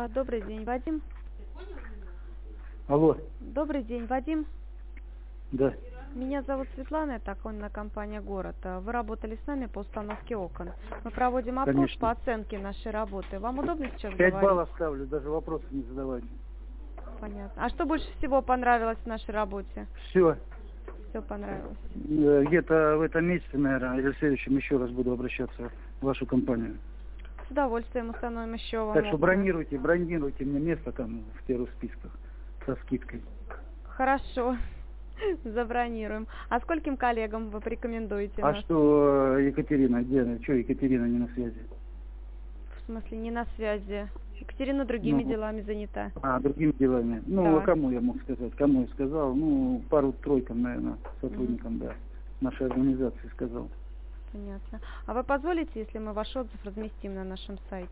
Добрый день, Вадим. Алло. Добрый день, Вадим. Да. Меня зовут Светлана, это оконная компания «Город». Вы работали с нами по установке окон. Мы проводим опрос Конечно. по оценке нашей работы. Вам удобно сейчас 5 говорить? баллов ставлю, даже вопросов не задавайте. Понятно. А что больше всего понравилось в нашей работе? Все. Все понравилось. Где-то в этом месяце, наверное, или в следующем еще раз буду обращаться в вашу компанию. С удовольствием установим еще вам Так что окна. бронируйте мне место там в первых списках со скидкой. Хорошо. Забронируем. А скольким коллегам вы порекомендуете А нас? что Екатерина, где она? Что Екатерина не на связи? В смысле, не на связи. Екатерина другими делами занята. Другими делами. Ну, Да. а кому я мог сказать? Кому я сказал? Ну, пару-тройкам, наверное, сотрудникам, да, нашей организации сказал. Понятно. А вы позволите, если мы ваш отзыв разместим на нашем сайте?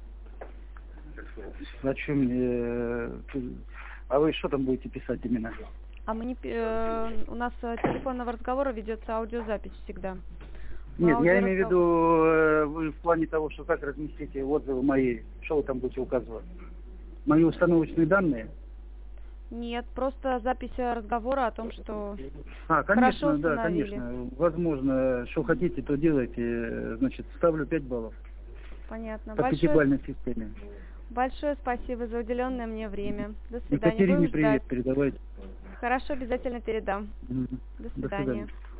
Зачем мне... А вы что там будете писать именно? А мы не... у нас телефонного разговора ведется аудиозапись всегда. Нет, я имею в виду, вы в плане того, что как разместите отзывы мои, что вы там будете указывать? Мои установочные данные? Нет, просто запись разговора о том, что конечно, хорошо да, установили. конечно. Возможно, что хотите, то делайте. Значит, ставлю 5 баллов. Понятно. По пятибалльной системе. Большое спасибо за уделенное мне время. До свидания. Екатерине Будем привет ждать. передавайте. Хорошо, обязательно передам. До свидания.